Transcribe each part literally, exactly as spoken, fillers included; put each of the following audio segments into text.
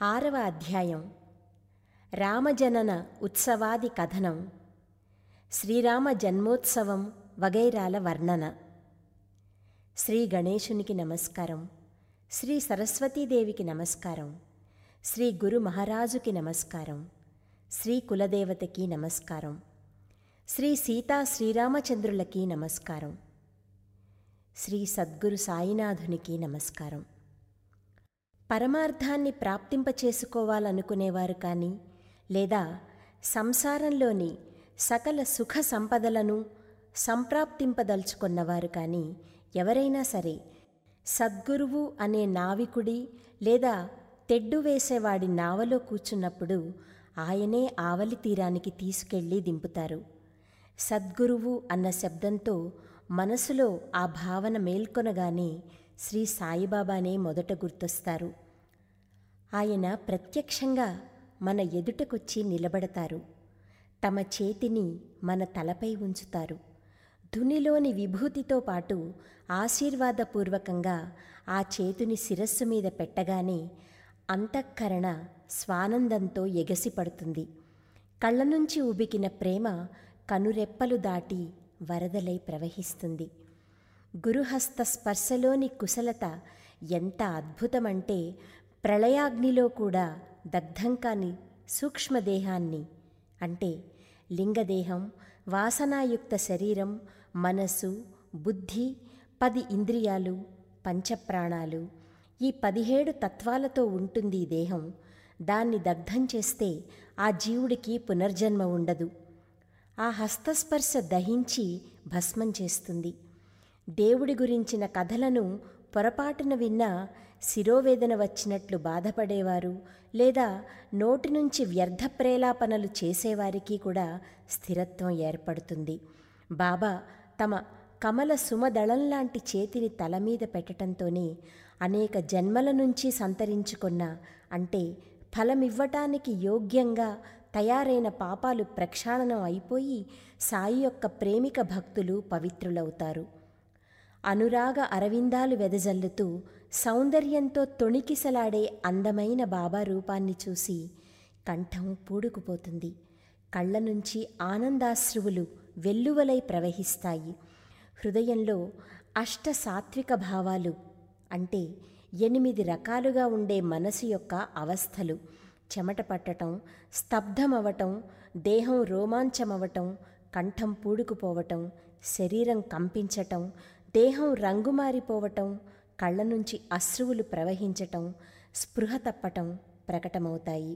ఆరవ అధ్యాయం. రామజనన ఉత్సవాది కథనం, శ్రీరామ జన్మోత్సవం వగైరాల వర్ణన. శ్రీ గణేశునికి నమస్కారం, శ్రీ సరస్వతీదేవికి నమస్కారం, శ్రీ గురు మహారాజుకి నమస్కారం, శ్రీ కులదేవతకి నమస్కారం, శ్రీ సీతా శ్రీరామచంద్రులకి నమస్కారం, శ్రీ సద్గురు సాయినాథునికి నమస్కారం. పరమార్థాన్ని ప్రాప్తింపచేసుకోవాలనుకునేవారు కానీ, లేదా సంసారంలోని సకల సుఖ సంపదలను సంప్రాప్తింపదలుచుకున్నవారు కానీ ఎవరైనా సరే సద్గురువు అనే నావికుడి లేదా తెడ్డు వేసేవాడి నావలో కూర్చున్నప్పుడు ఆయనే ఆవలి తీరానికి తీసుకెళ్ళి దింపుతారు. సద్గురువు అన్న శబ్దంతో మనసులో ఆ భావన మేల్కొనగానే శ్రీ సాయిబాబానే మొదట గుర్తొస్తారు. ఆయన ప్రత్యక్షంగా మన ఎదుటకొచ్చి నిలబడతారు. తమ చేతిని మన తలపై ఉంచుతారు. ధునిలోని విభూతితో పాటు ఆశీర్వాదపూర్వకంగా ఆ చేతిని శిరస్సు మీద పెట్టగానే అంతఃకరణ స్వానందంతో ఎగసిపడుతుంది. కళ్ళ నుంచి ఉబికిన ప్రేమ కనురెప్పలు దాటి వరదలై ప్రవహిస్తుంది. గురుహస్త స్పర్శలోని కుశలత ఎంత అద్భుతమంటే, ప్రళయాగ్నిలో కూడా దగ్ధం కాని సూక్ష్మదేహాన్ని, అంటే లింగదేహం, వాసనాయుక్త శరీరం, మనసు, బుద్ధి, పది ఇంద్రియాలు, పంచప్రాణాలు, ఈ పదిహేడు తత్వాలతో ఉంటుంది ఈ దేహం. దాన్ని దగ్ధం చేస్తే ఆ జీవుడికి పునర్జన్మ ఉండదు. ఆ హస్తస్పర్శ దహించి భస్మం చేస్తుంది. దేవుడి గురించిన కథలను పొరపాటున విన్నా శిరోవేదన వచ్చినట్లు బాధపడేవారు, లేదా నోటి నుంచి వ్యర్థ ప్రేలాపనలు చేసేవారికి కూడా స్థిరత్వం ఏర్పడుతుంది. బాబా తమ కమల సుమదళంలాంటి చేతిని తల మీద పెట్టడంతోనే అనేక జన్మల నుంచి సంతరించుకున్న, అంటే ఫలమివ్వటానికి యోగ్యంగా తయారైన పాపాలు ప్రక్షాళనం అయిపోయి సాయి యొక్క ప్రేమిక భక్తులు పవిత్రులవుతారు. అనురాగ అరవిందాలు వెదజల్లుతూ సౌందర్యంతో తొణికిసలాడే అందమైన బాబా రూపాన్ని చూసి కంఠం పూడుకుపోతుంది. కళ్ళ నుంచి ఆనందాశ్రువులు వెల్లువలై ప్రవహిస్తాయి. హృదయంలో అష్ట సాత్విక భావాలు, అంటే ఎనిమిది రకాలుగా ఉండే మనసు యొక్క అవస్థలు, చెమట పట్టటం, స్తబ్దమవటం, దేహం రోమాంచమవటం, కంఠం పూడుకుపోవటం, శరీరం కంపించటం, దేహం రంగు మారిపోవటం, కళ్ళ నుంచి అశ్రువులు ప్రవహించటం, స్పృహ తప్పటం ప్రకటమవుతాయి.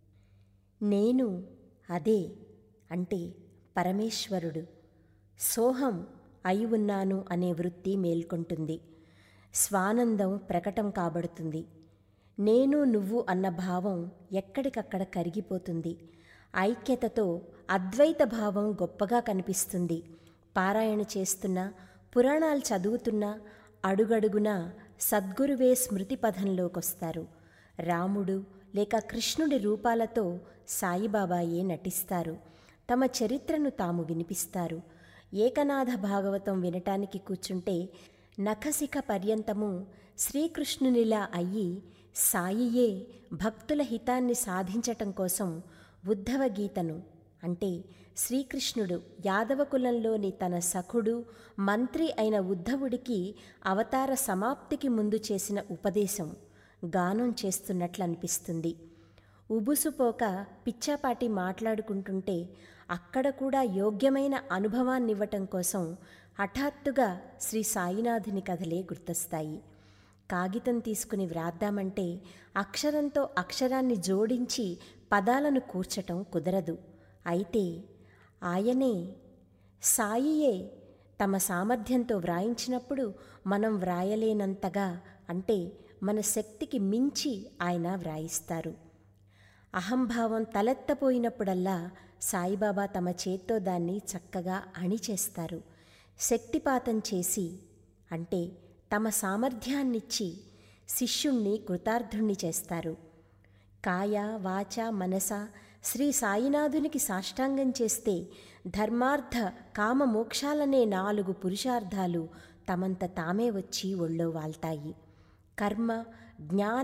నేను అదే, అంటే పరమేశ్వరుడు, సోహం అయి ఉన్నాను అనే వృత్తి మేల్కొంటుంది. స్వానందం ప్రకటం కాబడుతుంది. నేను నువ్వు అన్న భావం ఎక్కడికక్కడ కరిగిపోతుంది. ఐక్యతతో అద్వైత భావం గొప్పగా కనిపిస్తుంది. పారాయణ చేస్తున్నా, పురాణాలు చదువుతున్నా అడుగడుగునా సద్గురువే స్మృతి పథంలోకొస్తారు. రాముడు లేక కృష్ణుడి రూపాలతో సాయిబాబాయే నటిస్తారు. తమ చరిత్రను తాము వినిపిస్తారు. ఏకనాథ భాగవతం వినటానికి కూర్చుంటే నఖశిఖ పర్యంతము శ్రీకృష్ణునిలా అయ్యి సాయియే భక్తుల హితాన్ని సాధించటం కోసం ఉద్ధవ గీతను, అంటే శ్రీకృష్ణుడు యాదవ కులంలోని తన సఖుడు, మంత్రి అయిన ఉద్ధవుడికి అవతార సమాప్తికి ముందు చేసిన ఉపదేశం గానం చేస్తున్నట్లు అనిపిస్తుంది. ఉబుసుపోక పిచ్చాపాటి మాట్లాడుకుంటుంటే అక్కడ కూడా యోగ్యమైన అనుభవాన్నివ్వటం కోసం హఠాత్తుగా శ్రీ సాయినాథుని కథలే గుర్తొస్తాయి. కాగితం తీసుకుని వ్రాద్దామంటే అక్షరంతో అక్షరాన్ని జోడించి పదాలను కూర్చటం కుదరదు. అయితే ఆయనే, సాయియే తమ సామర్థ్యంతో వ్రాయించినప్పుడు మనం వ్రాయలేనంతగా, అంటే మన శక్తికి మించి ఆయన వ్రాయిస్తారు. అహంభావం తలెత్తపోయినప్పుడల్లా సాయిబాబా తమ చేత్తో దాన్ని చక్కగా అణిచేస్తారు. శక్తిపాతం చేసి, అంటే తమ సామర్థ్యాన్నిచ్చి శిష్యుణ్ణి కృతార్థుణ్ణి చేస్తారు. కాయ వాచ మనస శ్రీ సాయినాథునికి సాష్టాంగం చేస్తే ధర్మార్థ కామ మోక్షాలనే నాలుగు పురుషార్థాలు తమంత తామే వచ్చి ఒళ్ళో వాల్తాయి. కర్మ, జ్ఞాన,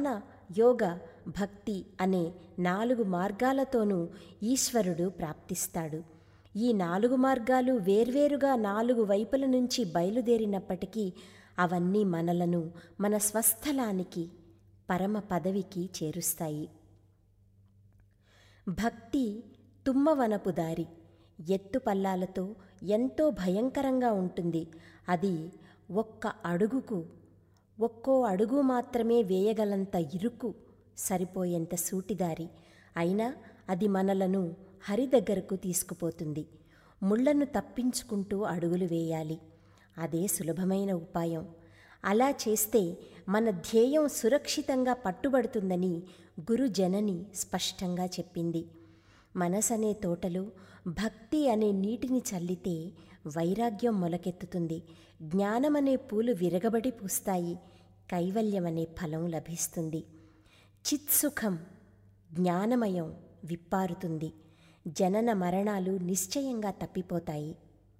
యోగ, భక్తి అనే నాలుగు మార్గాలతోనూ ఈశ్వరుడు ప్రాప్తిస్తాడు. ఈ నాలుగు మార్గాలు వేర్వేరుగా నాలుగు వైపుల నుంచి బయలుదేరినప్పటికీ అవన్నీ మనలను మన స్వస్థలానికి, పరమ పదవికి చేరుస్తాయి. భక్తి తుమ్మవనపు దారి, ఎత్తుపల్లాలతో ఎంతో భయంకరంగా ఉంటుంది. అది ఒక్క అడుగుకు ఒక్కో అడుగు మాత్రమే వేయగలంత ఇరుకు, సరిపోయేంత సూటిదారి. అయినా అది మనలను హరి దగ్గరకు తీసుకుపోతుంది. ముళ్లను తప్పించుకుంటూ అడుగులు వేయాలి. అదే సులభమైన ఉపాయం. అలా చేస్తే మన ధ్యేయం సురక్షితంగా పట్టుబడుతుందని గురుజనని స్పష్టంగా చెప్పింది. మనసనే తోటలో భక్తి అనే నీటిని చల్లితే వైరాగ్యం మొలకెత్తుతుంది. జ్ఞానమనే పూలు విరగబడి పూస్తాయి. కైవల్యమనే ఫలం లభిస్తుంది. చిత్సుఖం, జ్ఞానమయం విప్పారుతుంది. జనన మరణాలు నిశ్చయంగా తప్పిపోతాయి.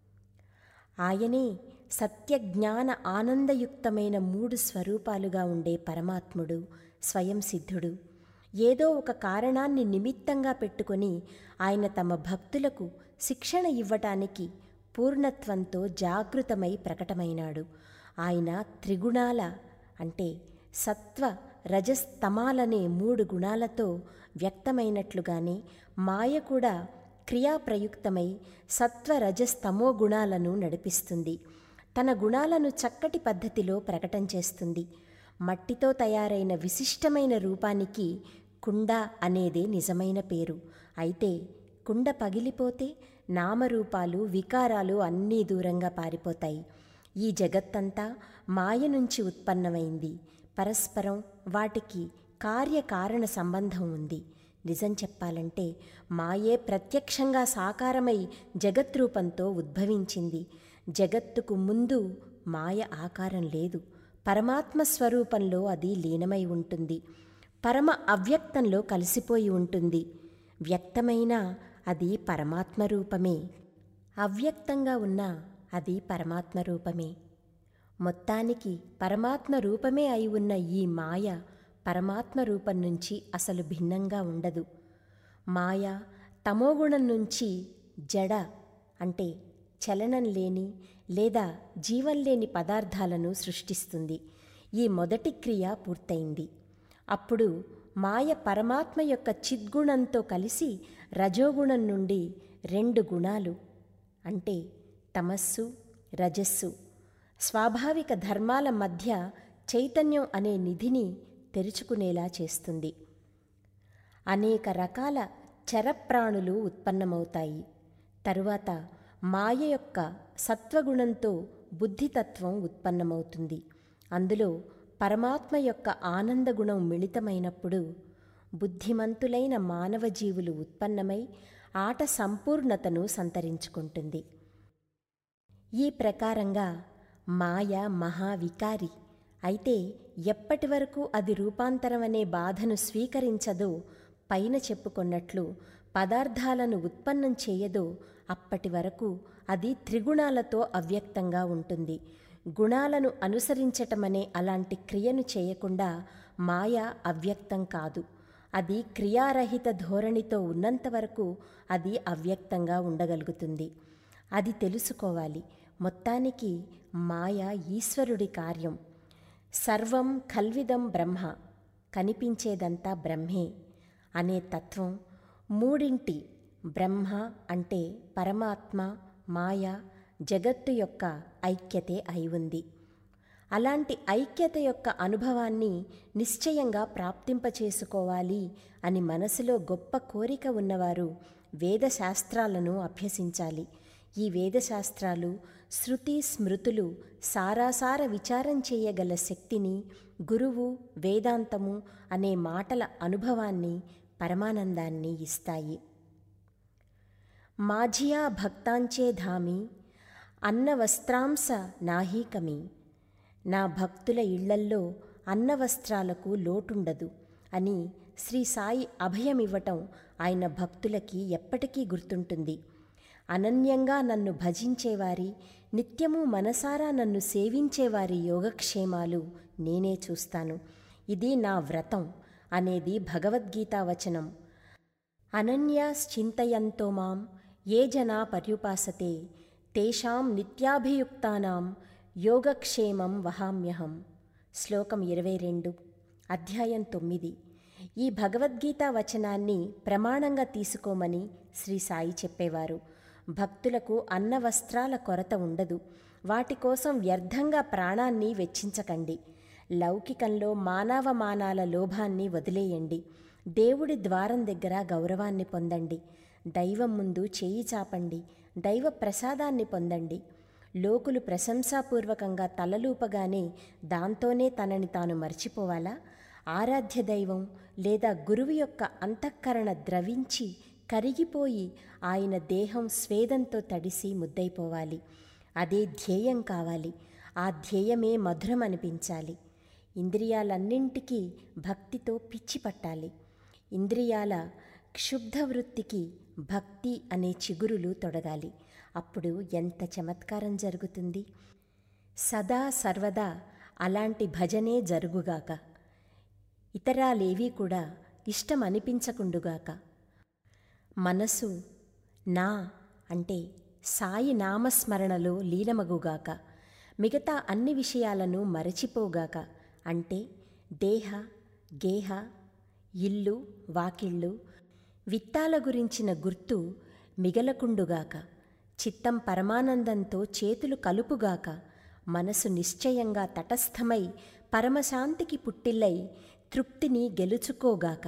ఆయనే సత్యజ్ఞాన ఆనందయుక్తమైన మూడు స్వరూపాలుగా ఉండే పరమాత్ముడు, స్వయం సిద్ధుడు. ఏదో ఒక కారణాన్ని నిమిత్తంగా పెట్టుకొని ఆయన తమ భక్తులకు శిక్షణ ఇవ్వటానికి పూర్ణత్వంతో జాగృతమై ప్రకటమైనాడు. ఆయన త్రిగుణాల అంటే సత్వ, రజస్తమాలనే మూడు గుణాలతో వ్యక్తమైనట్లుగానే మాయ కూడా క్రియాప్రయుక్తమై సత్వ, రజస్తమో గుణాలను నడిపిస్తుంది. తన గుణాలను చక్కటి పద్ధతిలో ప్రకటన చేస్తుంది. మట్టితో తయారైన విశిష్టమైన రూపానికి కుండ అనేదే నిజమైన పేరు. అయితే కుండ పగిలిపోతే నామరూపాలు, వికారాలు అన్నీ దూరంగా పారిపోతాయి. ఈ జగత్తంతా మాయ నుంచి ఉత్పన్నమైంది. పరస్పరం వాటికి కార్యకారణ సంబంధం ఉంది. నిజం చెప్పాలంటే మాయే ప్రత్యక్షంగా సాకారమై జగద్రూపంతో ఉద్భవించింది. జగత్తుకు ముందు మాయ ఆకారం లేదు. పరమాత్మ స్వరూపంలో అది లీనమై ఉంటుంది. పరమ అవ్యక్తంలో కలిసిపోయి ఉంటుంది. వ్యక్తమైన అది పరమాత్మ రూపమే. అవ్యక్తంగా ఉన్న అది పరమాత్మ రూపమే. మొత్తానికి పరమాత్మ రూపమే అయి ఉన్న ఈ మాయ పరమాత్మ రూపం నుంచి అసలు భిన్నంగా ఉండదు. మాయ తమోగుణం నుంచి జడ అంటే చలనం లేని లేదా జీవం లేని పదార్థాలను సృష్టిస్తుంది. ఈ మొదటి క్రియ పూర్తయింది. అప్పుడు మాయ పరమాత్మ యొక్క చిద్గుణంతో కలిసి రజోగుణం నుండి రెండు గుణాలు అంటే తమస్సు, రజస్సు, స్వాభావిక ధర్మాల మధ్య చైతన్యం అనే నిధిని తెరుచుకునేలా చేస్తుంది. అనేక రకాల చరప్రాణులు ఉత్పన్నమవుతాయి. తరువాత మాయ యొక్క సత్వగుణంతో బుద్ధితత్వం ఉత్పన్నమవుతుంది. అందులో పరమాత్మ యొక్క ఆనందగుణం మిళితమైనప్పుడు బుద్ధిమంతులైన మానవ జీవులు ఉత్పన్నమై ఆట సంపూర్ణతను సంతరించుకుంటుంది. ఈ ప్రకారంగా మాయ మహావికారి. అయితే ఎప్పటి వరకు అది రూపాంతరం అనే బాధను స్వీకరించదో, పైన చెప్పుకున్నట్లు పదార్థాలను ఉత్పన్నం చేయదో అప్పటి వరకు అది త్రిగుణాలతో అవ్యక్తంగా ఉంటుంది. గుణాలను అనుసరించటమనే అలాంటి క్రియను చేయకుండా మాయ అవ్యక్తం కాదు. అది క్రియారహిత ధోరణితో ఉన్నంతవరకు అది అవ్యక్తంగా ఉండగలుగుతుంది. అది తెలుసుకోవాలి. మొత్తానికి మాయ ఈశ్వరుడి కార్యం. సర్వం కల్విదం బ్రహ్మ, కనిపించేదంతా బ్రహ్మే అనే తత్వం మూడింటి బ్రహ్మ అంటే పరమాత్మ, మాయ, జగత్తు యొక్క ఐక్యతే అయి ఉంది. అలాంటి ఐక్యత యొక్క అనుభవాన్ని నిశ్చయంగా ప్రాప్తింపచేసుకోవాలి అని మనసులో గొప్ప కోరిక ఉన్నవారు వేదశాస్త్రాలను అభ్యసించాలి. ఈ వేదశాస్త్రాలు శృతి స్మృతులు సారాసార విచారం చేయగల శక్తిని, గురువు, వేదాంతము అనే మాటల అనుభవాన్ని, పరమానందాన్ని ఇస్తాయి. మాఝియా భక్తాంచే ధామి అన్నవస్త్రాంస నాహీకమి. నా భక్తుల ఇళ్లల్లో అన్నవస్త్రాలకు లోటుండదు అని శ్రీ సాయి అభయమివ్వటం ఆయన భక్తులకి ఎప్పటికీ గుర్తుంటుంది. అనన్యంగా నన్ను భజించేవారి, నిత్యము మనసారా నన్ను సేవించేవారి యోగక్షేమాలు నేనే చూస్తాను. ఇది నా వ్రతం. అనేది భగవద్గీతా వచనం. అనన్యాశ్చింతయంతో మాం ఏ జనా పర్యుపాసతే తేషాం నిత్యాభియుక్తానాం యోగక్షేమం వహామ్యహం. శ్లోకం ఇరవై రెండు, అధ్యాయం తొమ్మిది. ఈ భగవద్గీతా వచనాన్ని ప్రమాణంగా తీసుకోమని శ్రీ సాయి చెప్పేవారు. భక్తులకు అన్న వస్త్రాల కొరత ఉండదు. వాటి కోసం వ్యర్థంగా ప్రాణాన్ని వెచ్చించకండి. లౌకికంలో మానవమానాల లోభాన్ని వదిలేయండి. దేవుడి ద్వారం దగ్గర గౌరవాన్ని పొందండి. దైవం ముందు చేయి చాపండి. దైవ ప్రసాదాన్ని పొందండి. లోకులు ప్రశంసాపూర్వకంగా తలలూపగానే దాంతోనే తనని తాను మర్చిపోవాలా? ఆరాధ్య దైవం లేదా గురువు యొక్క అంతఃకరణ ద్రవించి కరిగిపోయి ఆయన దేహం స్వేదంతో తడిసి ముద్దైపోవాలి. అదే ధ్యేయం కావాలి. ఆ ధ్యేయమే మధురం అనిపించాలి. ఇంద్రియాలన్నింటికీ భక్తితో పిచ్చి పట్టాలి. ఇంద్రియాల క్షుబ్ధ వృత్తికి భక్తి అనే చిగురులు తొడగాలి. అప్పుడు ఎంత చమత్కారం జరుగుతుంది! సదా సర్వదా అలాంటి భజనే జరుగుగాక. ఇతరాలేవీ కూడా ఇష్టం అనిపించకుండుగాక. మనసు నా అంటే సాయి నామస్మరణలో లీనమగుగాక. మిగతా అన్ని విషయాలను మరచిపోగాక. అంటే దేహ గేహ ఇల్లు వాకిళ్ళు విత్తాల గురించిన గుర్తు మిగలకుండుగాక. చిత్తం పరమానందంతో చేతులు కలుపుగాక. మనసు నిశ్చయంగా తటస్థమై పరమశాంతికి పుట్టిల్లై తృప్తిని గెలుచుకోగాక.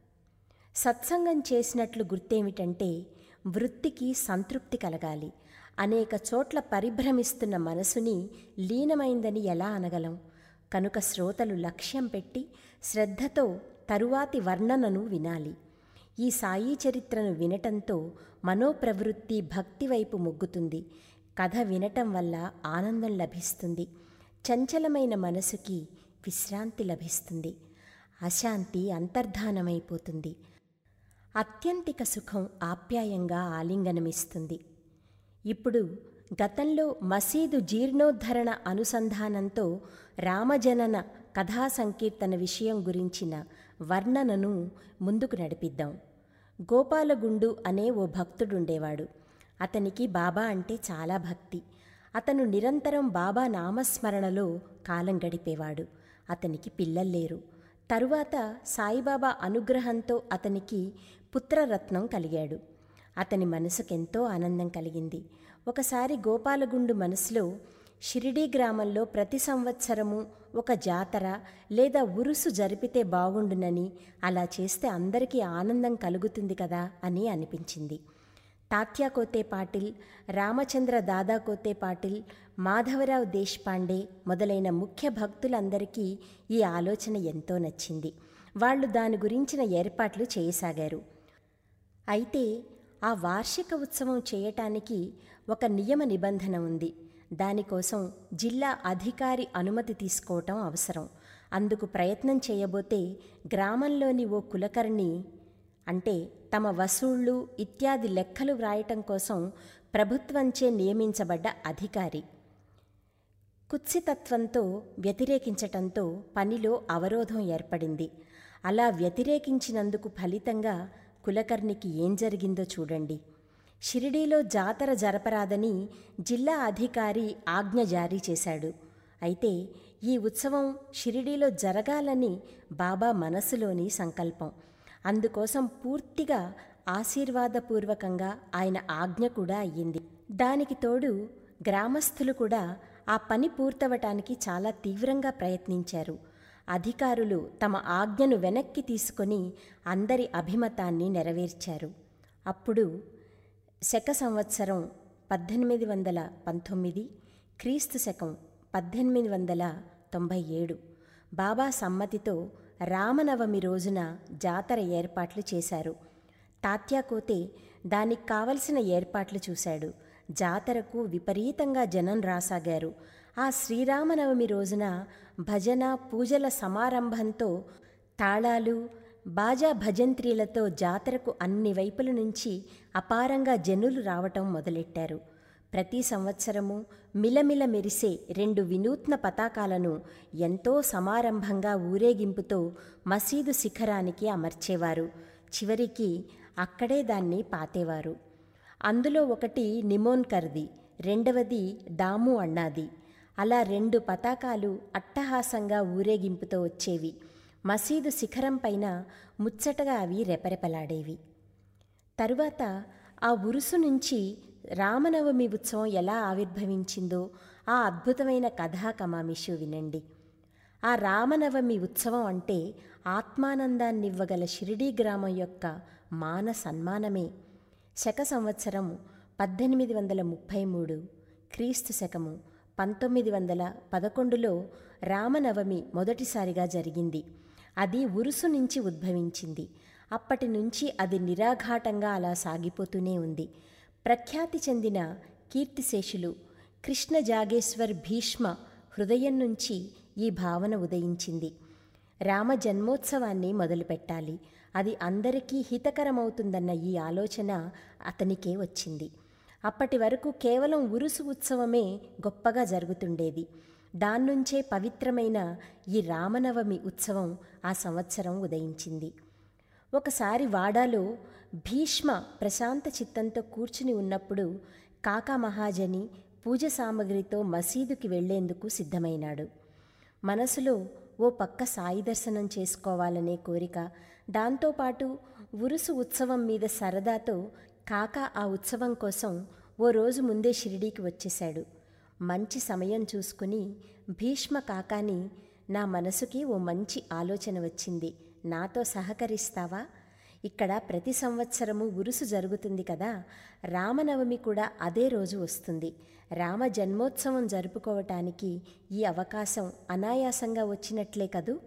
సత్సంగం చేసినట్లు గుర్తేమిటంటే వృత్తికి సంతృప్తి కలగాలి. అనేక చోట్ల పరిభ్రమిస్తున్న మనసుని లీనమైందని ఎలా అనగలం? కనుక శ్రోతలు లక్ష్యం పెట్టి శ్రద్ధతో తరువాతి వర్ణనను వినాలి. ఈ సాయి చరిత్రను వినటంతో మనోప్రవృత్తి భక్తి వైపు మొగ్గుతుంది. కథ వినటం వల్ల ఆనందం లభిస్తుంది. చంచలమైన మనసుకి విశ్రాంతి లభిస్తుంది. అశాంతి అంతర్ధానమైపోతుంది. అత్యంతిక సుఖం ఆప్యాయంగా ఆలింగనమిస్తుంది. ఇప్పుడు గతంలో మసీదు జీర్ణోద్ధరణ అనుసంధానంతో రామజనన కథా సంకీర్తన విషయం గురించిన వర్ణనను ముందుకు నడిపిద్దాం. గోపాలగుండు అనే ఓ భక్తుడుండేవాడు. అతనికి బాబా అంటే చాలా భక్తి. అతను నిరంతరం బాబా నామస్మరణలో కాలం గడిపేవాడు. అతనికి పిల్లల్లేరు. తరువాత సాయిబాబా అనుగ్రహంతో అతనికి పుత్రరత్నం కలిగాడు. అతని మనసుకెంతో ఆనందం కలిగింది. ఒకసారి గోపాలగుండు మనసులో షిరిడీ గ్రామంలో ప్రతి సంవత్సరము ఒక జాతర లేదా ఉరుసు జరిపితే బాగుండునని, అలా చేస్తే అందరికీ ఆనందం కలుగుతుంది కదా అని అనిపించింది. తాత్యా కోతే పాటిల్, రామచంద్ర దాదా కోతే పాటిల్, మాధవరావు దేశ్పాండే మొదలైన ముఖ్య భక్తులందరికీ ఈ ఆలోచన ఎంతో నచ్చింది. వాళ్ళు దాని గురించిన ఏర్పాట్లు చేయసాగారు. అయితే ఆ వార్షిక ఉత్సవం చేయటానికి ఒక నియమ నిబంధన ఉంది. దానికోసం జిల్లా అధికారి అనుమతి తీసుకోవటం అవసరం. అందుకు ప్రయత్నం చేయబోతే గ్రామంలోని ఓ కులకర్ణి అంటే తమ వసూళ్ళు ఇత్యాది లెక్కలు వ్రాయటం కోసం ప్రభుత్వంచే నియమించబడ్డ అధికారి కుత్సితత్వంతో వ్యతిరేకించటంతో పనిలో అవరోధం ఏర్పడింది. అలా వ్యతిరేకించినందుకు ఫలితంగా కులకర్ణికి ఏం జరిగిందో చూడండి. షిరిడీలో జాతర జరపరాదని జిల్లా అధికారి ఆజ్ఞ జారీ చేశాడు. అయితే ఈ ఉత్సవం షిరిడీలో జరగాలని బాబా మనసులోని సంకల్పం. అందుకోసం పూర్తిగా ఆశీర్వాదపూర్వకంగా ఆయన ఆజ్ఞ కూడా అయ్యింది. దానికి తోడు గ్రామస్తులు కూడా ఆ పని పూర్తవటానికి చాలా తీవ్రంగా ప్రయత్నించారు. అధికారులు తమ ఆజ్ఞను వెనక్కి తీసుకొని అందరి అభిమతాన్ని నెరవేర్చారు. అప్పుడు శక సంవత్సరం పద్దెనిమిది వందల పంతొమ్మిది, క్రీస్తు శకం పద్దెనిమిది వందల తొంభై ఏడు బాబా సమ్మతితో రామనవమి రోజున జాతర ఏర్పాట్లు చేశారు. తాత్యాకోతే దానికి కావలసిన ఏర్పాట్లు చూశాడు. జాతరకు విపరీతంగా జనం రాసాగారు. ఆ శ్రీరామనవమి రోజున భజన పూజల సమారంభంతో తాళాలు బాజా భజంత్రీలతో జాతరకు అన్ని వైపుల నుంచి అపారంగా జనులు రావటం మొదలెట్టారు. ప్రతి సంవత్సరము మిలమిల మెరిసే రెండు వినూత్న పతాకాలను ఎంతో సమారంభంగా ఊరేగింపుతో మసీదు శిఖరానికి అమర్చేవారు. చివరికి అక్కడే దాన్ని పాతేవారు. అందులో ఒకటి నిమోన్కర్ది, రెండవది దాము అన్నాది. అలా రెండు పతాకాలు అట్టహాసంగా ఊరేగింపుతో వచ్చేవి. మసీదు శిఖరం పైన ముచ్చటగా అవి రెపరెపలాడేవి. తరువాత ఆ ఉరుసు నుంచి రామనవమి ఉత్సవం ఎలా ఆవిర్భవించిందో ఆ అద్భుతమైన కథా కమామిషు వినండి. ఆ రామనవమి ఉత్సవం అంటే ఆత్మానందాన్నివ్వగల షిరిడీ గ్రామం యొక్క మాన సన్మానమే. శక సంవత్సరం పద్దెనిమిది వందల ముప్పై మూడు, క్రీస్తు శకము పంతొమ్మిది వందల పదకొండులో రామనవమి మొదటిసారిగా జరిగింది. అది ఉరుసు నుంచి ఉద్భవించింది. అప్పటి నుంచి అది నిరాఘాటంగా అలా సాగిపోతూనే ఉంది. ప్రఖ్యాతి చెందిన కీర్తిశేషులు కృష్ణ జాగేశ్వర్ భీష్మ హృదయం నుంచి ఈ భావన ఉదయించింది. రామ జన్మోత్సవాన్ని మొదలుపెట్టాలి, అది అందరికీ హితకరమవుతుందన్న ఈ ఆలోచన అతనికే వచ్చింది. అప్పటి వరకు కేవలం ఉరుసు ఉత్సవమే గొప్పగా జరుగుతుండేది. దాన్నుంచే పవిత్రమైన ఈ రామనవమి ఉత్సవం ఆ సంవత్సరం ఉదయించింది. ఒకసారి వాడాలో భీష్మ ప్రశాంత చిత్తంతో కూర్చుని ఉన్నప్పుడు కాకా మహాజని పూజ సామగ్రితో మసీదుకి వెళ్లేందుకు సిద్ధమైనాడు. మనసులో ఓ పక్క సాయి దర్శనం చేసుకోవాలనే కోరిక, దాంతోపాటు ఉరుసు ఉత్సవం మీద సరదాతో కాకా ఆ ఉత్సవం కోసం ఓ రోజు ముందే షిరిడీకి వచ్చేశాడు. మంచి సమయం చూసుకుని భీష్మ కాకాని, నా మనసుకి ఓ మంచి ఆలోచన వచ్చింది, నాతో సహకరిస్తావా? ఇక్కడ ప్రతి సంవత్సరము ఉరుసు జరుగుతుంది కదా, రామనవమి కూడా అదే రోజు వస్తుంది. రామ జన్మోత్సవం జరుపుకోవటానికి ఈ అవకాశం అనాయాసంగా వచ్చినట్లే కదూ.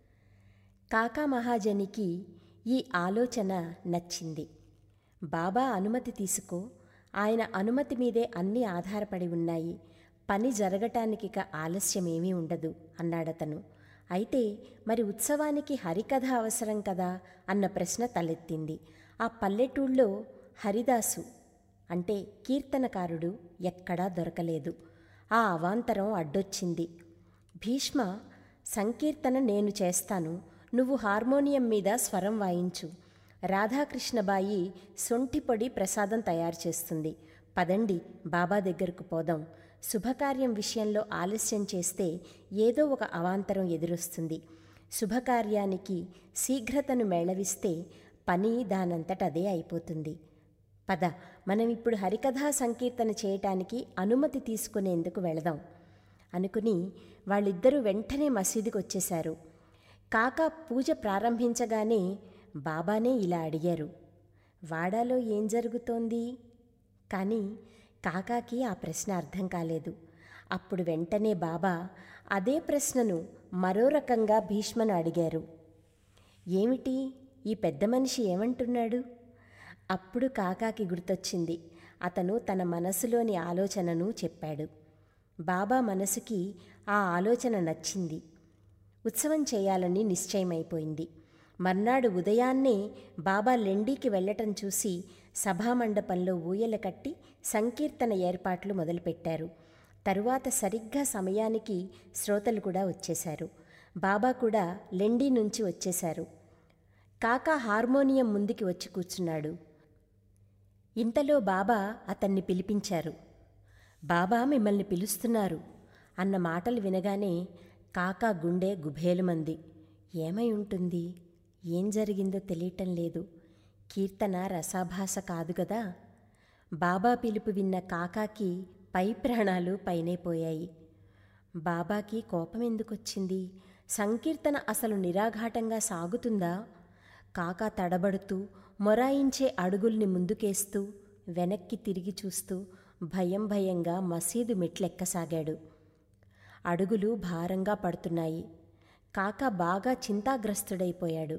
కాకా మహాజనికి ఈ ఆలోచన నచ్చింది. బాబా అనుమతి తీసుకో, ఆయన అనుమతి మీదే అన్నీ ఆధారపడి ఉన్నాయి, పని జరగటానికిక ఆలస్యమేమీ ఉండదు అన్నాడతను. అయితే మరి ఉత్సవానికి హరికథ అవసరం కదా అన్న ప్రశ్న తలెత్తింది. ఆ పల్లెటూళ్ళలో హరిదాసు అంటే కీర్తనకారుడు ఎక్కడా దొరకలేదు. ఆ అవాంతరం అడ్డొచ్చింది. భీష్మ, సంకీర్తన నేను చేస్తాను, నువ్వు హార్మోనియం మీద స్వరం వాయించు. రాధాకృష్ణబాయి సొంఠిపొడి ప్రసాదం తయారు చేస్తుంది. పదండి బాబా దగ్గరకు పోదాం. శుభకార్యం విషయంలో ఆలస్యం చేస్తే ఏదో ఒక అవాంతరం ఎదురొస్తుంది. శుభకార్యానికి శీఘ్రతను మేళవిస్తే పని దానంతట అదే అయిపోతుంది. పద, మనం ఇప్పుడు హరికథా సంకీర్తన చేయటానికి అనుమతి తీసుకునేందుకు వెళదాం అనుకుని వాళ్ళిద్దరూ వెంటనే మసీదుకి వచ్చేశారు. కాకా పూజ ప్రారంభించగానే బాబానే ఇలా అడిగారు, వాడాలో ఏం జరుగుతోంది? కానీ కాకాకి ఆ ప్రశ్న అర్థం కాలేదు. అప్పుడు వెంటనే బాబా అదే ప్రశ్నను మరో రకంగా భీష్మను అడిగారు. ఏమిటి, ఈ పెద్ద మనిషి ఏమంటున్నాడు? అప్పుడు కాకాకి గుర్తొచ్చింది. అతను తన మనసులోని ఆలోచనను చెప్పాడు. బాబా మనసుకి ఆ ఆలోచన నచ్చింది. ఉత్సవం చేయాలని నిశ్చయమైపోయింది. మర్నాడు ఉదయాన్నే బాబా లెండీకి వెళ్లటం చూసి సభామండపంలో ఊయల కట్టి సంకీర్తన ఏర్పాట్లు మొదలుపెట్టారు. తరువాత సరిగ్గా సమయానికి శ్రోతలు కూడా వచ్చేశారు. బాబా కూడా లెండీ నుంచి వచ్చేశారు. కాకా హార్మోనియం ముందుకి వచ్చి కూర్చున్నాడు. ఇంతలో బాబా అతన్ని పిలిపించారు. బాబా మిమ్మల్ని పిలుస్తున్నారు అన్న మాటలు వినగానే కాకా గుండె గుభేలుమంది. ఏమై ఉంటుంది, ఏం జరిగిందో తెలియటం లేదు. కీర్తన రసాభాస కాదు గదా. బాబా పిలుపు విన్న కాకాకి పై ప్రాణాలు పైనే పోయాయి. బాబాకి కోపం ఎందుకొచ్చింది? సంకీర్తన అసలు నిరాఘాటంగా సాగుతుందా? కాకా తడబడుతూ మొరాయించే అడుగుల్ని ముందుకేస్తూ వెనక్కి తిరిగి చూస్తూ భయం భయంగా మసీదు మెట్లెక్కసాగాడు. అడుగులు భారంగా పడుతున్నాయి. కాకా బాగా చింతాగ్రస్తుడైపోయాడు.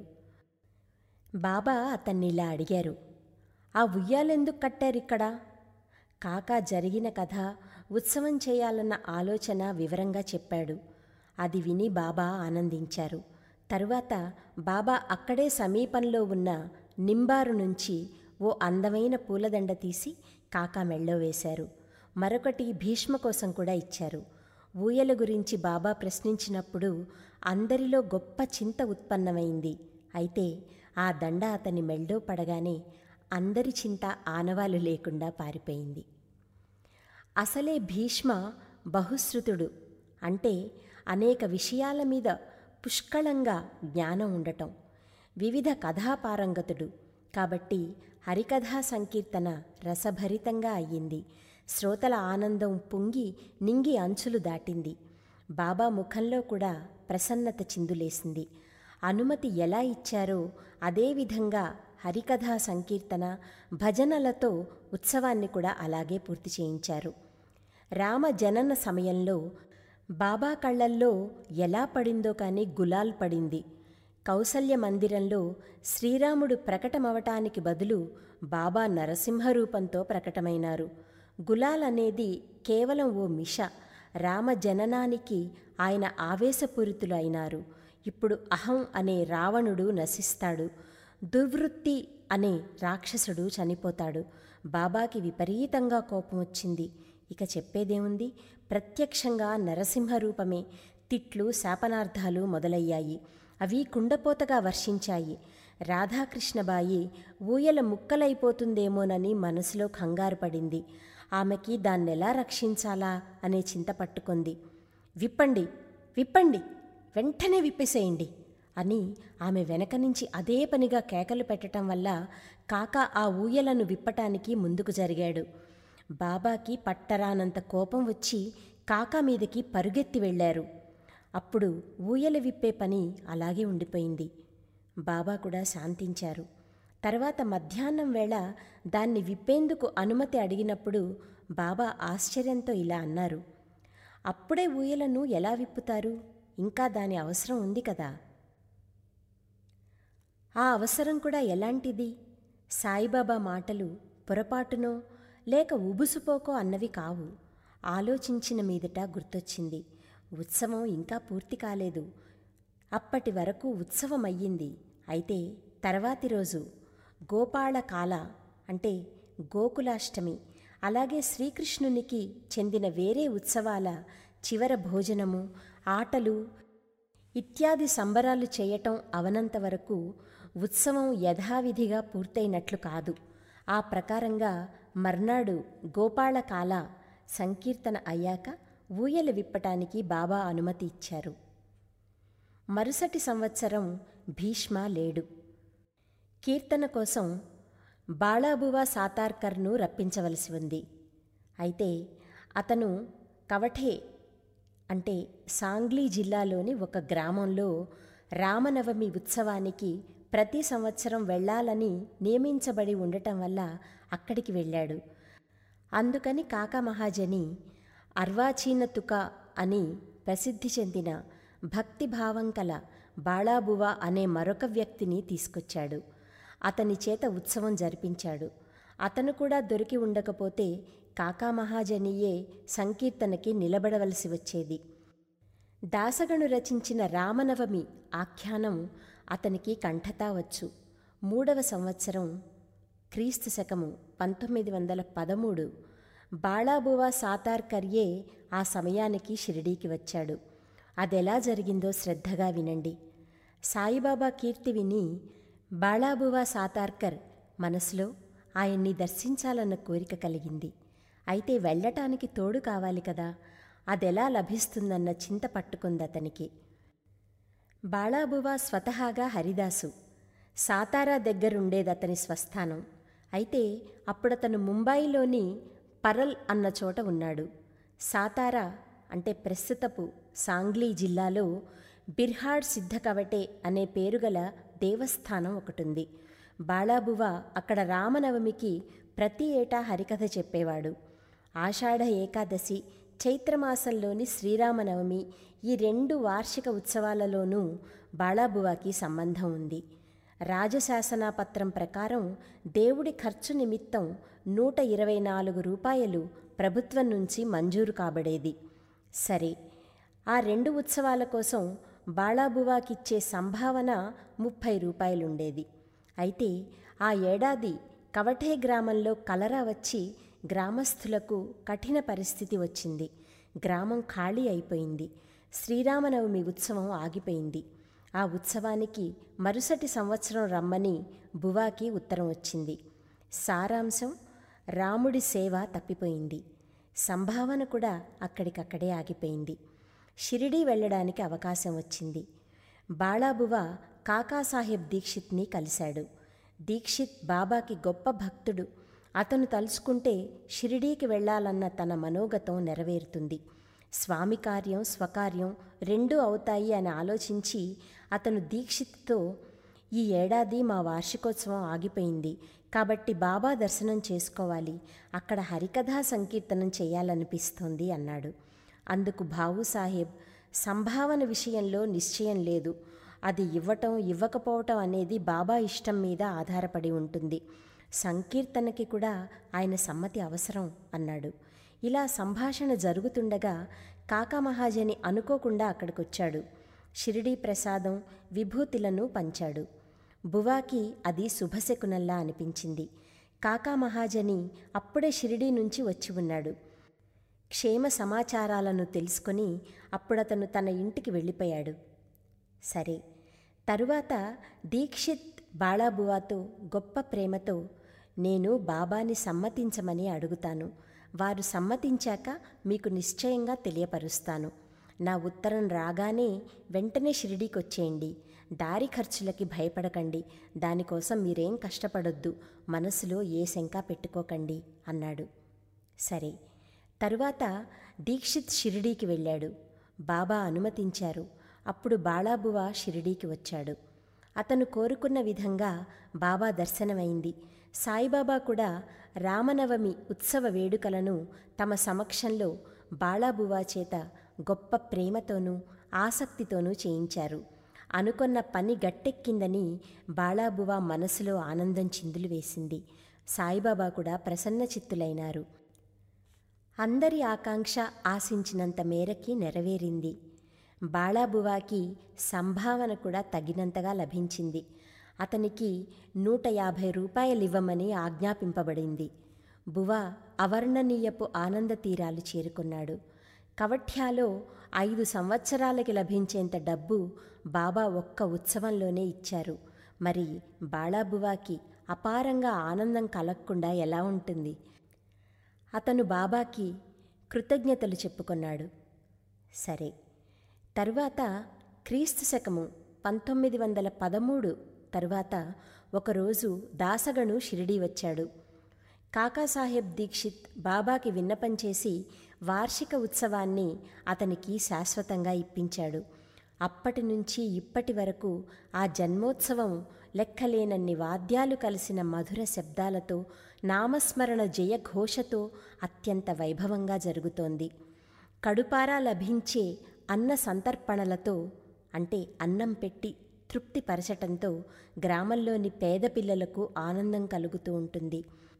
బాబా అతన్నిలా అడిగారు, ఆ ఉయ్యాలెందుకు కట్టారిక్కడ? కాకా జరిగిన కథ, ఉత్సవం చేయాలన్న ఆలోచన వివరంగా చెప్పాడు. అది విని బాబా ఆనందించారు. తరువాత బాబా అక్కడే సమీపంలో ఉన్న నింబారు నుంచి ఓ అందమైన పూలదండ తీసి కాకా మెళ్ళో వేశారు. మరొకటి భీష్మ కోసం కూడా ఇచ్చారు. ఊయల గురించి బాబా ప్రశ్నించినప్పుడు అందరిలో గొప్ప చింత ఉత్పన్నమైంది. అయితే ఆ దండ అతని మెళ్ళో పడగానే అందరి చింత ఆనవాలు లేకుండా పారిపోయింది. అసలే భీష్మ బహుశ్రుతుడు, అంటే అనేక విషయాల మీద పుష్కళంగా జ్ఞానం ఉండటం, వివిధ కథాపారంగతుడు. కాబట్టి హరికథా సంకీర్తన రసభరితంగా అయ్యింది. శ్రోతల ఆనందం పొంగి నింగి అంచులు దాటింది. బాబా ముఖంలో కూడా ప్రసన్నత చిందులేసింది. అనుమతి ఎలా ఇచ్చారో అదేవిధంగా హరికథా సంకీర్తన భజనలతో ఉత్సవాన్ని కూడా అలాగే పూర్తి చేయించారు. రామ జనన సమయంలో బాబా కళ్ళల్లో ఎలా పడిందో కానీ గులాల్ పడింది. కౌసల్య మందిరంలో శ్రీరాముడు ప్రకటమవటానికి బదులు బాబా నరసింహరూపంతో ప్రకటమైనారు. గులాల్ అనేది కేవలం ఓ మిష. రామ జననానికి ఆయన ఆవేశపూరితులు అయినారు. ఇప్పుడు అహం అనే రావణుడు నశిస్తాడు. దుర్వృత్తి అనే రాక్షసుడు చనిపోతాడు. బాబాకి విపరీతంగా కోపం వచ్చింది. ఇక చెప్పేదేముంది, ప్రత్యక్షంగా నరసింహరూపమే. తిట్లు శాపనార్థాలు మొదలయ్యాయి. అవి కుండపోతగా వర్షించాయి. రాధాకృష్ణబాయి ఊయల ముక్కలైపోతుందేమోనని మనసులో కంగారు పడింది. ఆమెకి దాన్నెలా రక్షించాలా అనే చింత పట్టుకుంది. విప్పండి విప్పండి వెంటనే విప్పేసేయండి అని ఆమె వెనక నుంచి అదే పనిగా కేకలు పెట్టడం వల్ల కాకా ఆ ఊయలను విప్పటానికి ముందుకు జరిగాడు. బాబాకి పట్టరానంత కోపం వచ్చి కాకా మీదకి పరుగెత్తి వెళ్ళారు. అప్పుడు ఊయల విప్పే పని అలాగే ఉండిపోయింది. బాబా కూడా శాంతించారు. తర్వాత మధ్యాహ్నం వేళ దాన్ని విప్పేందుకు అనుమతి అడిగినప్పుడు బాబా ఆశ్చర్యంతో ఇలా అన్నారు, అప్పుడే ఊయలను ఎలా విప్పుతారు? ఇంకా దాని అవసరం ఉంది కదా. ఆ అవసరం కూడా ఎలాంటిది? సాయిబాబా మాటలు పొరపాటునో లేక ఉబుసుపోకో అన్నవి కావు. ఆలోచించిన మీదట గుర్తొచ్చింది. ఉత్సవం ఇంకా పూర్తి కాలేదు. అప్పటి వరకు ఉత్సవం అయ్యింది. అయితే తర్వాతి రోజు గోపాళ కాల అంటే గోకులాష్టమి, అలాగే శ్రీకృష్ణునికి చెందిన వేరే ఉత్సవాల చివర భోజనము, ఆటలు ఇత్యాది సంబరాలు చేయటం అవనంత వరకు ఉత్సవం యథావిధిగా పూర్తయినట్లు కాదు. ఆ ప్రకారంగా మర్నాడు గోపాళకాల సంకీర్తన అయ్యాక ఊయల విప్పటానికి బాబా అనుమతి ఇచ్చారు. మరుసటి సంవత్సరం భీష్మ లేడు. కీర్తన కోసం బాళాబువా సాతార్కర్ను రప్పించవలసి ఉంది. అయితే అతను కవఠే అంటే సాంగ్లీ జిల్లాలోని ఒక గ్రామంలో రామనవమి ఉత్సవానికి ప్రతి సంవత్సరం వెళ్ళాలని నియమించబడి ఉండటం వల్ల అక్కడికి వెళ్ళాడు. అందుకని కాకా మహాజని అర్వాచీనతుక అని ప్రసిద్ధి చెందిన భక్తిభావం కల బాళాబువా అనే మరొక వ్యక్తిని తీసుకొచ్చాడు. అతని చేత ఉత్సవం జరిపించాడు. అతను కూడా దొరికి ఉండకపోతే కాకా మహాజనియే సంకీర్తనకి నిలబడవలసి వచ్చేది. దాసగను రచించిన రామనవమి ఆఖ్యానం అతనికి కంఠతా వచ్చు. మూడవ సంవత్సరం క్రీస్తు శకము పంతొమ్మిది వందల పదమూడు బాళాబువా సాతార్కర్యే ఆ సమయానికి షిరిడీకి వచ్చాడు. అదెలా జరిగిందో శ్రద్ధగా వినండి. సాయిబాబా కీర్తి విని బాళాబువా సాతార్కర్ మనసులో ఆయన్ని దర్శించాలన్న కోరిక కలిగింది. అయితే వెళ్ళటానికి తోడు కావాలి కదా, అదెలా లభిస్తుందన్న చింత పట్టుకుందతనికి. బాళాబువా స్వతహాగా హరిదాసు. సాతారా దగ్గరుండేదతని స్వస్థానం. అయితే అప్పుడతను ముంబాయిలోని పరల్ అన్న చోట ఉన్నాడు. సాతారా అంటే ప్రస్తుతపు సాంగ్లీ జిల్లాలో బిర్హాడ్ సిద్ధకవటే అనే పేరుగల దేవస్థానం ఒకటుంది. బాళాబువా అక్కడ రామనవమికి ప్రతి ఏటా హరికథ చెప్పేవాడు. ఆషాఢ ఏకాదశి, చైత్రమాసంలోని శ్రీరామనవమి ఈ రెండు వార్షిక ఉత్సవాలలోనూ బాళాబువాకి సంబంధం ఉంది. రాజశాసనాపత్రం ప్రకారం దేవుడి ఖర్చు నిమిత్తం నూట ఇరవై నాలుగు రూపాయలు ప్రభుత్వం నుంచి మంజూరు కాబడేది. సరే, ఆ రెండు ఉత్సవాల కోసం బాళాబువాకిచ్చే సంభావన ముప్పై రూపాయలుండేది. అయితే ఆ ఏడాది కవఠే గ్రామంలో కలరా వచ్చి గ్రామస్థులకు కఠిన పరిస్థితి వచ్చింది. గ్రామం ఖాళీ అయిపోయింది. శ్రీరామనవమి ఉత్సవం ఆగిపోయింది. ఆ ఉత్సవానికి మరుసటి సంవత్సరం రమ్మని బువాకి ఉత్తరం వచ్చింది. సారాంశం: రాముడి సేవ తప్పిపోయింది. సంభావన కూడా అక్కడికక్కడే ఆగిపోయింది. షిరిడీ వెళ్ళడానికి అవకాశం వచ్చింది. బాళాబువ కాకాసాహెబ్ దీక్షిత్ని కలిశాడు. దీక్షిత్ బాబాకి గొప్ప భక్తుడు. అతను తలుచుకుంటే షిరిడీకి వెళ్ళాలన్న తన మనోగతం నెరవేరుతుంది. స్వామి కార్యం స్వకార్యం రెండూ అవుతాయి అని ఆలోచించి అతను దీక్షిత్తో, ఈ ఏడాది మా వార్షికోత్సవం ఆగిపోయింది కాబట్టి బాబా దర్శనం చేసుకోవాలి, అక్కడ హరికథా సంకీర్తనం చేయాలనిపిస్తోంది అన్నాడు. అందుకు భావుసాహెబ్, సంభావన విషయంలో నిశ్చయం లేదు. అది ఇవ్వటం ఇవ్వకపోవటం అనేది బాబా ఇష్టం మీద ఆధారపడి ఉంటుంది. సంకీర్తనకి కూడా ఆయన సమ్మతి అవసరం అన్నాడు. ఇలా సంభాషణ జరుగుతుండగా కాకా మహాజని అనుకోకుండా అక్కడికొచ్చాడు. షిరిడీ ప్రసాదం విభూతులను పంచాడు. బువాకి అది శుభశకునల్లా అనిపించింది. కాకా మహాజని అప్పుడే షిరిడీ నుంచి వచ్చి ఉన్నాడు. క్షేమ సమాచారాలను తెలుసుకొని అప్పుడతను తన ఇంటికి వెళ్ళిపోయాడు. సరే, తరువాత దీక్షిత్ బాళాబువాతో గొప్ప ప్రేమతో, నేను బాబాని సమ్మతించమని అడుగుతాను. వారు సమ్మతించాక మీకు నిశ్చయంగా తెలియపరుస్తాను. నా ఉత్తరం రాగానే వెంటనే షిరిడీకి వచ్చేయండి. దారి ఖర్చులకి భయపడకండి. దానికోసం మీరేం కష్టపడొద్దు. మనసులో ఏ శంకా పెట్టుకోకండి అన్నాడు. సరే, తరువాత దీక్షిత్ షిరిడీకి వెళ్ళాడు. బాబా అనుమతించారు. అప్పుడు బాళాబువ షిరిడీకి వచ్చాడు. అతను కోరుకున్న విధంగా బాబా దర్శనమైంది. సాయిబాబా కూడా రామనవమి ఉత్సవ వేడుకలను తమ సమక్షంలో బాళాబువా చేత గొప్ప ప్రేమతోనూ ఆసక్తితోనూ చేయించారు. అనుకొన్న పని గట్టెక్కిందని బాళాబువా మనసులో ఆనందం చిందులు వేసింది. సాయిబాబా కూడా ప్రసన్నచిత్తులైనారు. అందరి ఆకాంక్ష ఆశించినంత మేరకి నెరవేరింది. బాళాబువాకి సంభావన కూడా తగినంతగా లభించింది. అతనికి నూట యాభై రూపాయలివ్వమని ఆజ్ఞాపింపబడింది. బువా అవర్ణనీయపు ఆనంద తీరాలు చేరుకున్నాడు. కవఠ్యాలో ఐదు సంవత్సరాలకి లభించేంత డబ్బు బాబా ఒక్క ఉత్సవంలోనే ఇచ్చారు. మరి బాళాబువాకి అపారంగా ఆనందం కలగకుండా ఎలా ఉంటుంది? అతను బాబాకి కృతజ్ఞతలు చెప్పుకొన్నాడు. సరే, తరువాత క్రీస్తు శకము పంతొమ్మిది వందల పదమూడు తరువాత ఒకరోజు దాసగను షిరిడీ వచ్చాడు. కాకాసాహెబ్ దీక్షిత్ బాబాకి విన్నపం చేసి వార్షిక ఉత్సవాన్ని అతనికి శాశ్వతంగా ఇప్పించాడు. అప్పటి నుంచి ఇప్పటి వరకు ఆ జన్మోత్సవం లెక్కలేనన్ని వాద్యాలు కలిసిన మధుర శబ్దాలతో, నామస్మరణ జయఘోషతో అత్యంత వైభవంగా జరుగుతోంది. కడుపారా లభించే అన్న సంతర్పణలతో, అంటే అన్నం పెట్టి తృప్తిపరచటంతో గ్రామంలోని పేద పిల్లలకు ఆనందం కలుగుతూ ఉంటుంది.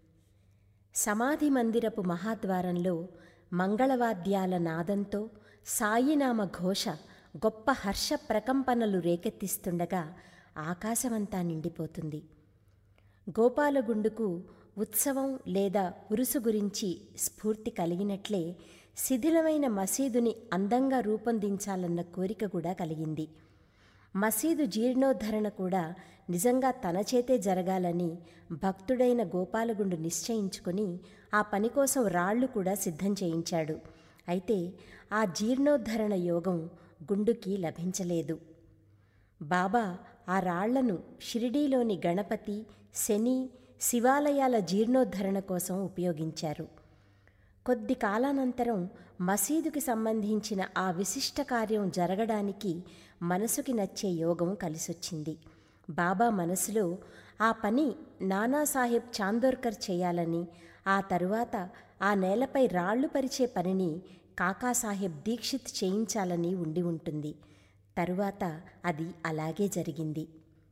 సమాధి మందిరపు మహాద్వారంలో మంగళవాద్యాల నాదంతో సాయినామ ఘోష గొప్ప హర్ష ప్రకంపనలు రేకెత్తిస్తుండగా ఆకాశమంతా నిండిపోతుంది. గోపాలగుండుకు ఉత్సవం లేదా ఉరుసు గురించి స్ఫూర్తి కలిగినట్లే శిథిలమైన మసీదుని అందంగా రూపొందించాలన్న కోరిక కూడా కలిగింది. మసీదు జీర్ణోద్ధరణ కూడా నిజంగా తన చేతే జరగాలని భక్తుడైన గోపాలగుండు నిశ్చయించుకొని ఆ పని కోసం రాళ్లు కూడా సిద్ధం చేయించాడు. అయితే ఆ జీర్ణోద్ధరణ యోగం గుండుకి లభించలేదు. బాబా ఆ రాళ్లను షిరిడీలోని గణపతి, శని, శివాలయాల జీర్ణోద్ధరణ కోసం ఉపయోగించారు. కొద్ది కాలానంతరం మసీదుకి సంబంధించిన ఆ విశిష్ట కార్యం జరగడానికి మనసుకి నచ్చే యోగం కలిసొచ్చింది. బాబా మనసులో ఆ పని నానాసాహెబ్ చాందోర్కర్ చేయాలని, ఆ తరువాత ఆ నేలపై రాళ్లు పరిచే పనిని కాకాసాహెబ్ దీక్షిత్ చేయించాలని ఉండి ఉంటుంది. తరువాత అది అలాగే జరిగింది.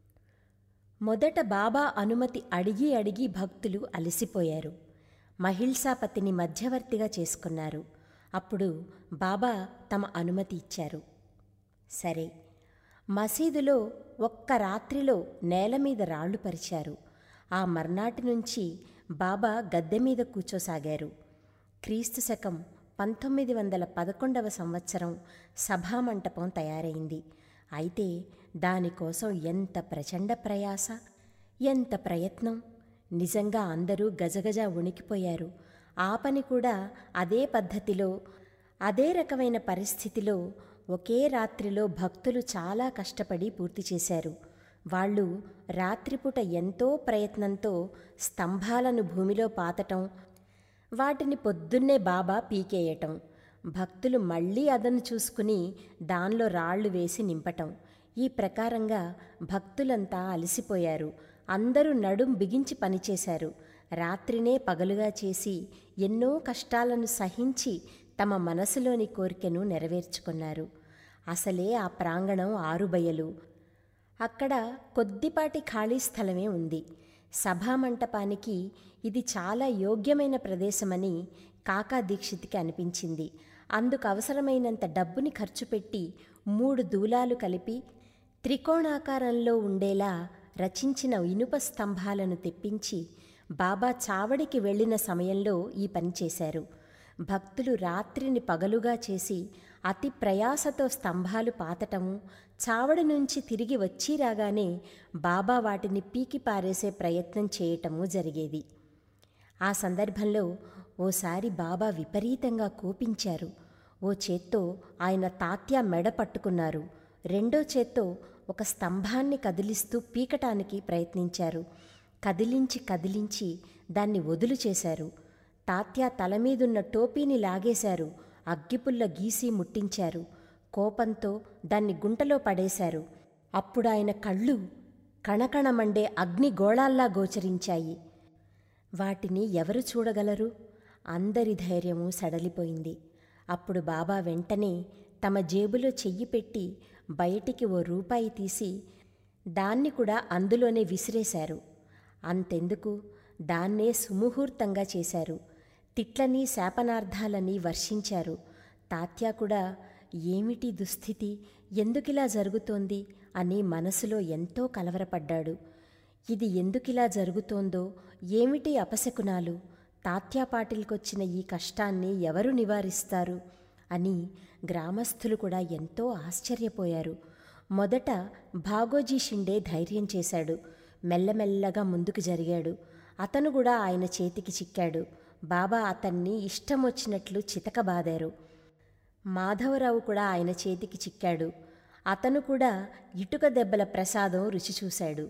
మొదట బాబా అనుమతి అడిగి అడిగి భక్తులు అలసిపోయారు. మహిల్సాపతిని మధ్యవర్తిగా చేసుకున్నారు. అప్పుడు బాబా తమ అనుమతి ఇచ్చారు. సరే, మసీదులో ఒక్క రాత్రిలో నేల మీద రాళ్లు పరిచారు. ఆ మర్నాటి నుంచి బాబా గద్దె మీద కూర్చోసాగారు. క్రీస్తు శకం పంతొమ్మిది వందల పదకొండవ సంవత్సరం సభామంటపం తయారైంది. అయితే దానికోసం ఎంత ప్రచండ ప్రయాస, ఎంత ప్రయత్నం! నిజంగా అందరూ గజగజ వణికిపోయారు. ఆ పని కూడా అదే పద్ధతిలో, అదే రకమైన పరిస్థితిలో ఒకే రాత్రిలో భక్తులు చాలా కష్టపడి పూర్తి చేశారు. వాళ్ళు రాత్రిపూట ఎంతో ప్రయత్నంతో స్తంభాలను భూమిలో పాతటం, వాటిని పొద్దున్నే బాబా పీకేయటం, భక్తులు మళ్ళీ అదను చూసుకుని దానిలో రాళ్లు వేసి నింపటం. ఈ ప్రకారంగా భక్తులంతా అలసిపోయారు. అందరూ నడుం బిగించి పనిచేశారు. రాత్రినే పగలుగా చేసి ఎన్నో కష్టాలను సహించి తమ మనసులోని కోరికను నెరవేర్చుకున్నారు. అసలే ఆ ప్రాంగణం ఆరుబయలు. అక్కడ కొద్దిపాటి ఖాళీ స్థలమే ఉంది. సభామంటపానికి ఇది చాలా యోగ్యమైన ప్రదేశమని కాకా దీక్షిత్కి అనిపించింది. అందుకు అవసరమైనంత డబ్బుని ఖర్చు పెట్టి మూడు దూలాలు కలిపి త్రికోణాకారంలో ఉండేలా రచించిన ఇనుప స్తంభాలను తెప్పించి బాబా చావడికి వెళ్ళిన సమయంలో ఈ పని చేశారు. భక్తులు రాత్రిని పగలుగా చేసి అతి ప్రయాసతో స్తంభాలు పాతటము, చావడి నుంచి తిరిగి వచ్చి రాగానే బాబా వాటిని పీకి పారేసే ప్రయత్నం చేయటము జరిగేది. ఆ సందర్భంలో ఓసారి బాబా విపరీతంగా కోపించారు. ఓ చేత్తో ఆయన తాత్యా మెడ పట్టుకున్నారు. రెండో చేత్తో ఒక స్తంభాన్ని కదిలిస్తూ పీకటానికి ప్రయత్నించారు. కదిలించి కదిలించి దాన్ని వదులు చేశారు. తాత్యా తలమీదున్న టోపీని లాగేశారు. అగ్గిపుల్ల గీసి ముట్టించారు. కోపంతో దాన్ని గుంటలో పడేశారు. అప్పుడాయన కళ్ళు కణకణమండే అగ్నిగోళాల్లా గోచరించాయి. వాటిని ఎవరు చూడగలరు? అందరి ధైర్యము సడలిపోయింది. అప్పుడు బాబా వెంటనే తమ జేబులో చెయ్యి పెట్టి బయటికి ఓ రూపాయి తీసి దాన్ని కూడా అందులోనే విసిరేశారు. అంతెందుకు, దాన్నే సుముహూర్తంగా చేశారు. తిట్లని శాపనార్థాలని వర్షించారు. తాత్యా కూడా ఏమిటి దుస్థితి, ఎందుకిలా జరుగుతోంది అని మనసులో ఎంతో కలవరపడ్డాడు. ఇది ఎందుకిలా జరుగుతోందో, ఏమిటి అపశకునాలు, తాత్యా పాటిల్కొచ్చిన ఈ కష్టాన్ని ఎవరు నివారిస్తారు అని గ్రామస్థులు కూడా ఎంతో ఆశ్చర్యపోయారు. మొదట భాగోజీ షిండే ధైర్యం చేశాడు. మెల్లమెల్లగా ముందుకు జరిగాడు. అతను కూడా ఆయన చేతికి చిక్కాడు. బాబా అతన్ని ఇష్టం వచ్చినట్లు చితకబాదారు. మాధవరావు కూడా ఆయన చేతికి చిక్కాడు. అతను కూడా ఇటుక దెబ్బల ప్రసాదం రుచి చూశాడు.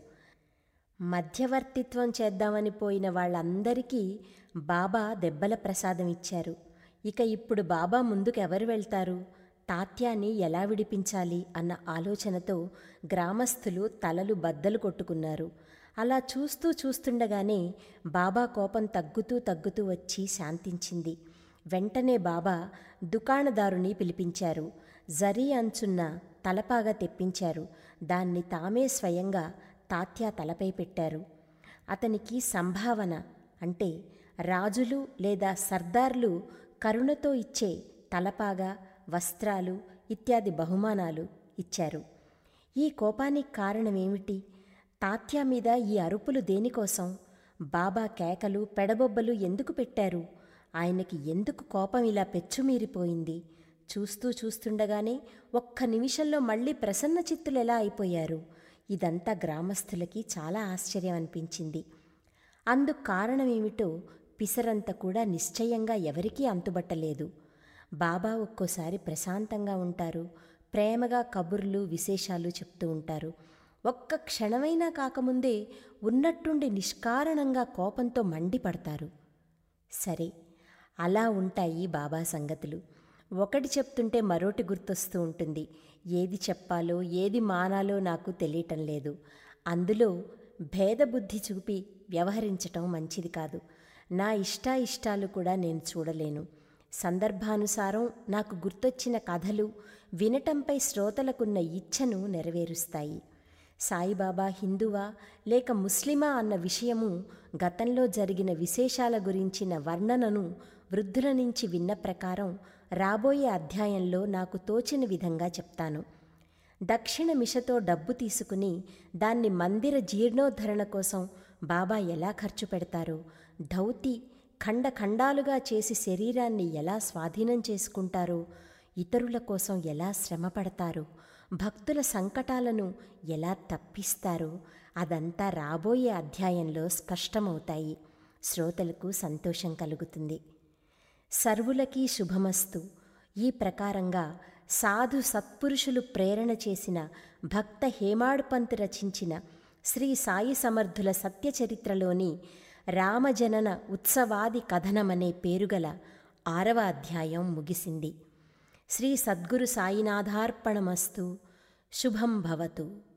మధ్యవర్తిత్వం చేద్దామని పోయిన వాళ్ళందరికీ బాబా దెబ్బల ప్రసాదం ఇచ్చారు. ఇక ఇప్పుడు బాబా ముందుకు ఎవరు వెళ్తారు? తాత్యాని ఎలా విడిపించాలి అన్న ఆలోచనతో గ్రామస్థులు తలలు బద్దలు కొట్టుకున్నారు. అలా చూస్తూ చూస్తుండగానే బాబా కోపం తగ్గుతూ తగ్గుతూ వచ్చి శాంతించింది. వెంటనే బాబా దుకాణదారుని పిలిపించారు. జరీ అంచున్న తలపాగా తెప్పించారు. దాన్ని తామే స్వయంగా తాత్యా తలపై పెట్టారు. అతనికి సంభావన అంటే రాజులు లేదా సర్దార్లు కరుణతో ఇచ్చే తలపాగా, వస్త్రాలు ఇత్యాది బహుమానాలు ఇచ్చారు. ఈ కోపానికి కారణమేమిటి? తాత్యా మీద ఈ అరుపులు దేనికోసం? బాబా కేకలు, పెడబొబ్బలు ఎందుకు పెట్టారు? ఆయనకి ఎందుకు కోపం ఇలా పెచ్చుమీరిపోయింది? చూస్తూ చూస్తుండగానే ఒక్క నిమిషంలో మళ్ళీ ప్రసన్న చిత్తులు ఎలా అయిపోయారు? ఇదంతా గ్రామస్తులకి చాలా ఆశ్చర్యం అనిపించింది. అందుకు కారణమేమిటో పిసరంత కూడా నిశ్చయంగా ఎవరికీ అంతుబట్టలేదు. బాబా ఒక్కోసారి ప్రశాంతంగా ఉంటారు, ప్రేమగా కబుర్లు విశేషాలు చెప్తూ ఉంటారు. ఒక్క క్షణమైనా కాకముందే ఉన్నట్టుండి నిష్కారణంగా కోపంతో మండిపడతారు. సరే, అలా ఉంటాయి బాబా సంగతులు. ఒకటి చెప్తుంటే మరోటి గుర్తొస్తూ ఉంటుంది. ఏది చెప్పాలో ఏది మానాలో నాకు తెలియటం లేదు. అందులో భేదబుద్ధి చూపి వ్యవహరించటం మంచిది కాదు. నా ఇష్టాయిష్టాలు కూడా నేను చూడలేను. సందర్భానుసారం నాకు గుర్తొచ్చిన కథలు వినటంపై శ్రోతలకున్న ఇచ్ఛను నెరవేరుస్తాయి. సాయిబాబా హిందువా లేక ముస్లిమా అన్న విషయము, గతంలో జరిగిన విశేషాల గురించిన వర్ణనను వృద్ధుల నుంచి విన్న ప్రకారం రాబోయే అధ్యాయంలో నాకు తోచిన విధంగా చెప్తాను. దక్షిణ మిషతో డబ్బు తీసుకుని దాన్ని మందిర జీర్ణోద్ధరణ కోసం బాబా ఎలా ఖర్చు పెడతారో, ధౌతి ఖండఖండాలుగా చేసి శరీరాన్ని ఎలా స్వాధీనం చేసుకుంటారో, ఇతరుల కోసం ఎలా శ్రమపడతారో, భక్తుల సంకటాలను ఎలా తప్పిస్తారో అదంతా రాబోయే అధ్యాయంలో స్పష్టమవుతాయి. శ్రోతలకు సంతోషం కలుగుతుంది. సర్వులకీ శుభమస్తు. ఈ ప్రకారంగా సాధు సత్పురుషులు ప్రేరణ చేసిన భక్త హేమాడ్పంత్ రచించిన శ్రీ సాయి సమర్థుల సత్యచరిత్రలోని రామజనన ఉత్సవాది కథనమనే పేరుగల ఆరవ అధ్యాయం ముగిసింది. శ్రీ సద్గురు సాయినాథార్పణమస్తు. శుభం భవతు.